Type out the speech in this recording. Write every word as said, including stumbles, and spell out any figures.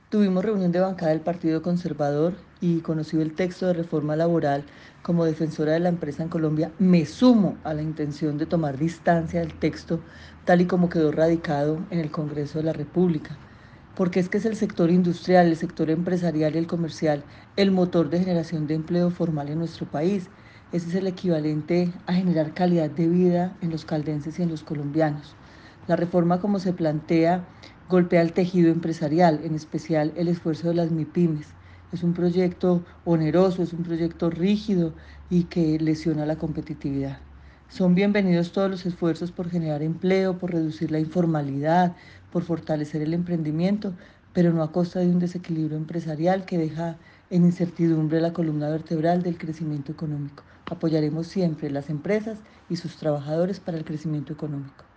Tuvimos reunión de bancada del Partido Conservador y conocido el texto de reforma laboral. Como defensora de la empresa en Colombia, me sumo a la intención de tomar distancia del texto tal y como quedó radicado en el Congreso de la República. Porque es que es el sector industrial, el sector empresarial y el comercial el motor de generación de empleo formal en nuestro país. Ese es el equivalente a generar calidad de vida en los caldenses y en los colombianos. La reforma, como se plantea, golpea el tejido empresarial, en especial el esfuerzo de las MIPIMES. Es un proyecto oneroso, es un proyecto rígido y que lesiona la competitividad. Son bienvenidos todos los esfuerzos por generar empleo, por reducir la informalidad, por fortalecer el emprendimiento, pero no a costa de un desequilibrio empresarial que deja en incertidumbre la columna vertebral del crecimiento económico. Apoyaremos siempre las empresas y sus trabajadores para el crecimiento económico.